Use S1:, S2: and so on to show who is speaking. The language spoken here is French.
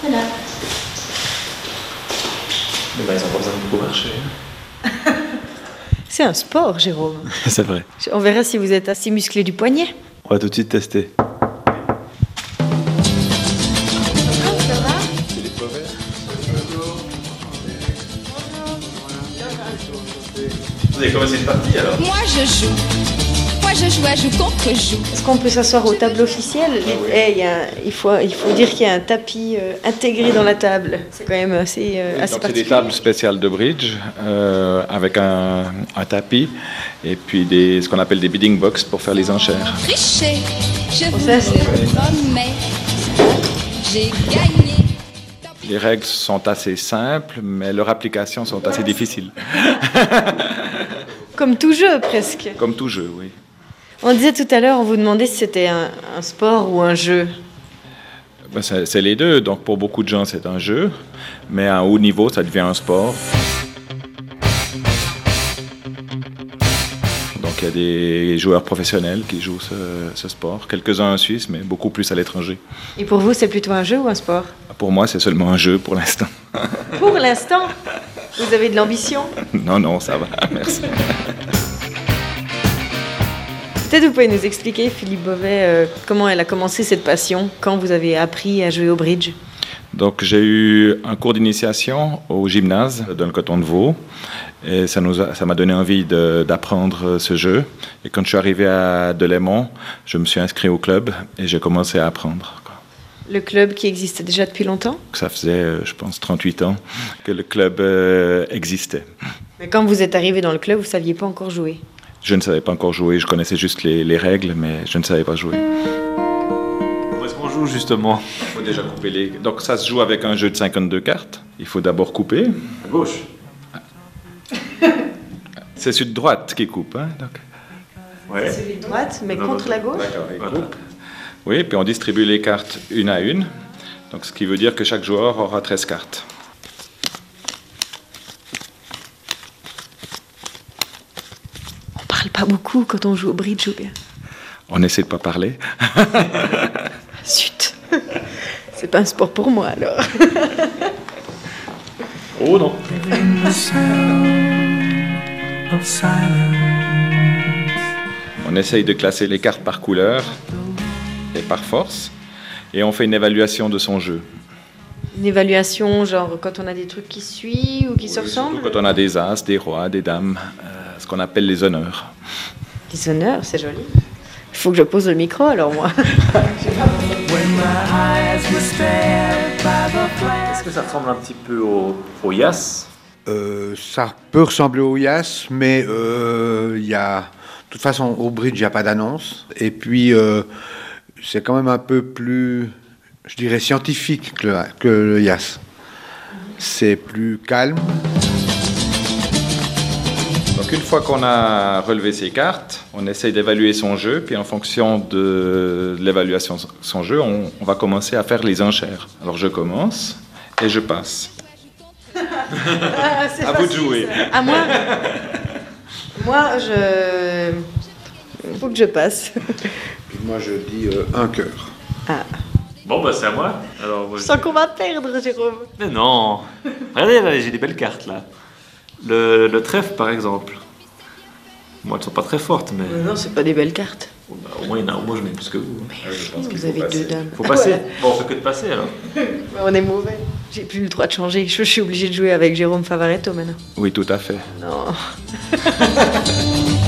S1: Voilà.
S2: Mais ben, ils ont pas besoin de beaucoup marcher.
S1: C'est un sport, Jérôme.
S2: C'est vrai.
S1: On verra si vous êtes assez musclé du poignet.
S2: On va tout de suite tester. Vous avez commencé une partie alors?
S3: Moi je joue contre joue.
S1: Est-ce qu'on peut s'asseoir aux tables officielles? Il faut dire qu'il y a un tapis intégré dans la table. C'est quand même assez
S2: C'est
S1: particulier.
S2: des tables spéciales de bridge avec un tapis et puis ce qu'on appelle des bidding box pour faire les enchères.
S3: Tricher, je vous
S1: ça, c'est-
S3: promets, j'ai gagné.
S2: Les règles sont assez simples, mais leurs applications sont assez difficiles.
S1: Comme tout jeu, presque.
S2: Comme tout jeu, oui.
S1: On disait tout à l'heure, on vous demandait si c'était un sport ou un jeu.
S2: Ben, c'est les deux. Donc, pour beaucoup de gens, c'est un jeu. Mais à un haut niveau, ça devient un sport. Donc, il y a des joueurs professionnels qui jouent ce sport. Quelques-uns en Suisse, mais beaucoup plus à l'étranger.
S1: Et pour vous, c'est plutôt un jeu ou un sport?
S2: Pour moi, c'est seulement un jeu pour l'instant.
S1: Pour l'instant, vous avez de l'ambition?
S2: Non, ça va. Merci.
S1: Peut-être vous pouvez nous expliquer, Philippe Beauvais, comment elle a commencé cette passion, quand vous avez appris à jouer au bridge.
S2: Donc, j'ai eu un cours d'initiation au gymnase dans le canton de Vaud. Et ça m'a donné envie d'apprendre ce jeu. Et quand je suis arrivé à Delémont, je me suis inscrit au club et j'ai commencé à apprendre.
S1: Le club qui existait déjà depuis longtemps?
S2: Ça faisait, je pense, 38 ans que le club existait.
S1: Mais quand vous êtes arrivé dans le club, vous ne saviez pas encore jouer?
S2: Je ne savais pas encore jouer, je connaissais juste les règles, mais je ne savais pas jouer.
S4: Où est-ce qu'on joue justement?
S2: Il faut déjà couper les... Donc ça se joue avec un jeu de 52 cartes. Il faut d'abord couper.
S4: À gauche.
S2: C'est celui de droite qui coupe. Hein, donc.
S4: Ouais.
S1: Celui de droite, mais
S4: Non,
S1: contre
S4: non,
S1: la gauche?
S2: D'accord, il
S4: Voilà.
S2: coupe. Oui, puis on distribue les cartes une à une. Donc ce qui veut dire que chaque joueur aura 13 cartes.
S1: On parle pas beaucoup quand on joue au bridge ou bien?
S2: On essaie de pas parler.
S1: Zut. C'est pas un sport pour moi alors.
S2: Oh non. On essaye de classer les cartes par couleur et par force. Et on fait une évaluation de son jeu.
S1: Une évaluation, genre quand on a des trucs qui suivent ou qui se
S2: Oui,
S1: ressemblent?
S2: surtout quand on a des as, des rois, des dames, ce qu'on appelle les honneurs.
S1: Les honneurs, c'est joli. Il faut que je pose le micro alors moi.
S4: Est-ce que ça ressemble un petit peu au Yas?
S5: Ça peut ressembler au Yas, mais il y a... De toute façon, au bridge, il n'y a pas d'annonce. Et puis, c'est quand même un peu plus, je dirais, scientifique que le Yas. C'est plus calme.
S2: Donc une fois qu'on a relevé ses cartes, on essaye d'évaluer son jeu, puis en fonction de l'évaluation de son jeu, on va commencer à faire les enchères. Alors je commence et je passe. À vous de jouer.
S1: À moi? Moi, il faut que je passe.
S5: Puis moi, je dis un cœur.
S1: Ah.
S4: Bon, bah c'est à moi. Alors, moi,
S1: Je sens qu'on va perdre, Jérôme.
S4: Mais non. Regardez, là, j'ai des belles cartes là. Le trèfle, par exemple. Moi, elles sont pas très fortes, mais
S1: Non, c'est pas des belles cartes.
S4: bah, au moins, il y en a, au moins, je mets plus que vous.
S1: Vous avez deux dames.
S4: Faut passer.
S1: Ouais.
S4: Bon, on fait que de passer alors.
S1: On est mauvais. J'ai plus le droit de changer. Je suis obligée de jouer avec Jérôme Favaretto maintenant.
S2: Oui, tout à fait.
S1: Non.